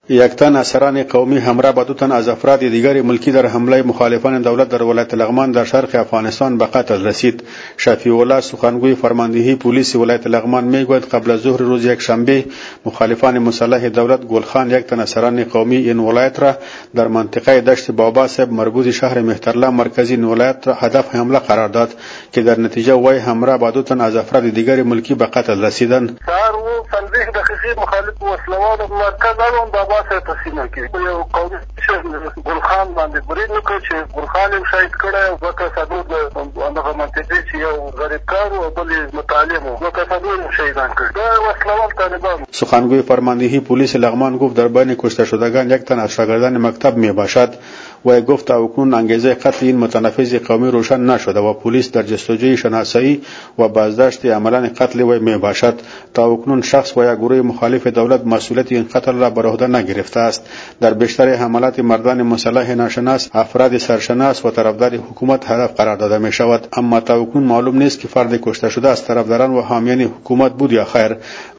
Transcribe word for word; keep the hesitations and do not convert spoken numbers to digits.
یک تن اسران قومی همراه با دو تن از افراد دیگر ملکی در حمله مخالفان دولت در ولایت لغمان در شرق افغانستان به قتل رسید. شفیع الله سخنگوی فرماندهی پلیس ولایت لغمان میگوید قبل از ظهر روز یک شنبه مخالفان مسلح دولت گلخان یک تن اسران قومی این ولایت را در منطقه دشت بابا صاحب مربوط شهر مهترلام مرکزی این ولایت را هدف حمله قرار داد که در نتیجه وی همراه با دو تن از افراد دیگر ملکی به قتل رسیدند. څلوېښت دقیقې مخالف وسلوال مرکز اړوند بابا صاحب په سیمه کې یو قومي ګلخان باندې برید وکړ چې ګلخان یې شهید کړی او دوه کسانو د همدغه منطقې چې یو غریبکار و او بل یې متعلم و دوه کسانو یې شهیدان کړي دا وسلوال طالبان. سخنگوی فرماندهی پلیس لغمان گفت در بین کشته شدگان یک تن از شاگردان مکتب می باشد و گفت تا اکنون انگیزه قتل این متنفذ قومی روشن نشده و پلیس در جستجوی شناسایی و بازداشت عملان قتل وی می باشد. تا اکنون شخص و یا گروه مخالف دولت مسئولیت این قتل را بر عهده نگرفته است. در بیشتر حملات مردان مسلح ناشناس افراد سرشناس و طرفدار حکومت هدف قرار داده می شود، اما تا اکنون معلوم نیست که فرد کشته شده از طرفداران و حامیان حکومت بود یا خیر.